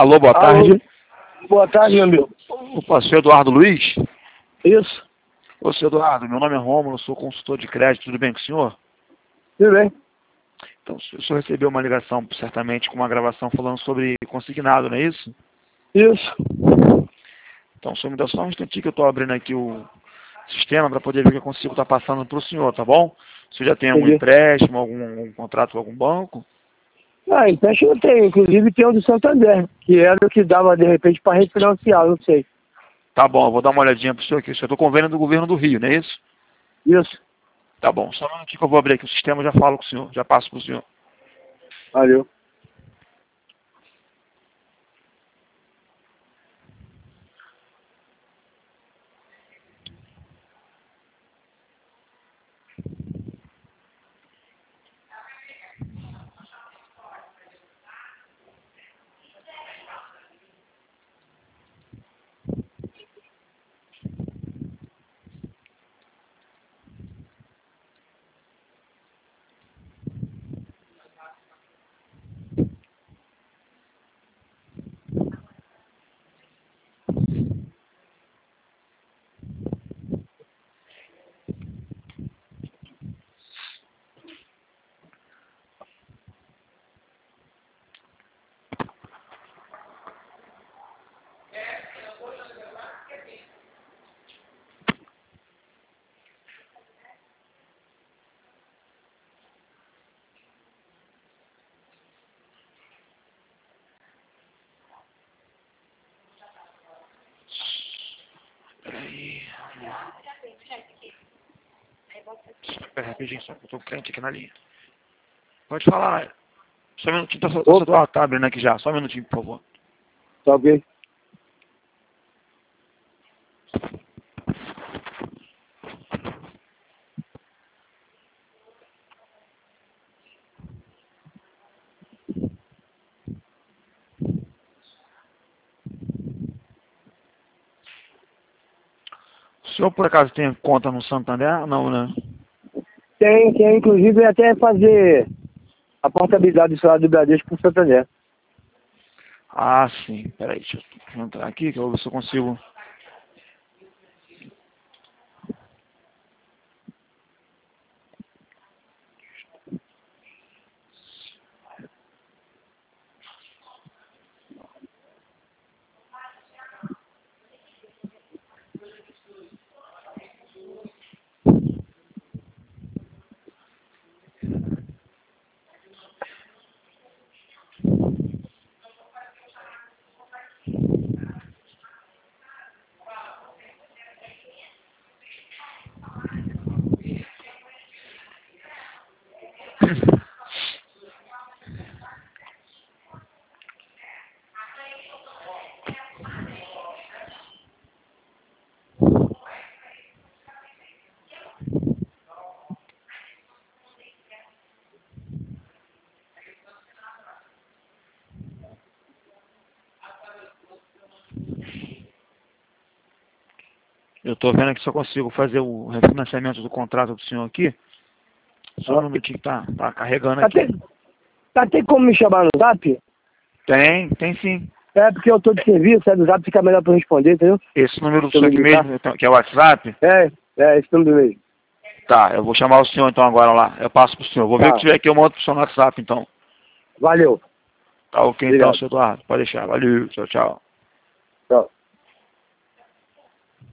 Alô, boa Alô. tarde. Boa tarde, meu amigo. Opa, senhor Eduardo Luiz? Isso. Ô, senhor Eduardo, meu nome é Rômulo, sou consultor de crédito, tudo bem com o senhor? Tudo bem? Então, o senhor recebeu uma ligação, certamente, com uma gravação falando sobre consignado, não é isso? Isso. Então, o senhor me dá só um instantinho que eu estou abrindo aqui o sistema para poder ver o que eu consigo estar passando para o senhor, tá bom? O senhor já tem algum Entendi. empréstimo, algum contrato com algum banco? Ah, empréstimo eu tenho. Inclusive tem o do Santander, que era o que dava, de repente, para refinanciar, não sei. Tá bom, eu vou dar uma olhadinha para o senhor aqui. O senhor tem convênio do governo do Rio, não é isso? Isso. Tá bom, só um minutinho que eu vou abrir aqui o sistema e já falo com o senhor, já passo para o senhor. Valeu. Peraí. Espera rapidinho, só que eu tô crente aqui na linha. Pode falar. Só um minutinho, tá abrindo aqui já. Só um minutinho, por favor. Tá ok? O senhor, por acaso, tem conta no Santander? Não, né? Tem, inclusive, até fazer a portabilidade do salário do Bradesco com o Santander. Ah, sim. Peraí, deixa eu entrar aqui, que eu vou ver se eu consigo. Eu tô vendo aqui se eu consigo fazer o refinanciamento do contrato do senhor aqui. Só um minutinho que tá carregando aqui. Tem como me chamar no Zap? Tem sim. É, porque eu tô de serviço, é do Zap fica melhor pra eu responder, entendeu? Esse número do Se eu senhor me aqui ligar. mesmo, que é o WhatsApp? Esse número mesmo. Tá, eu vou chamar o senhor então agora lá. Eu passo pro senhor. Vou ver o Tá. que tiver aqui, eu mando pro senhor no WhatsApp então. Valeu. Tá ok então, Obrigado. senhor Eduardo. Pode deixar. Valeu. Tchau, tchau. Tchau.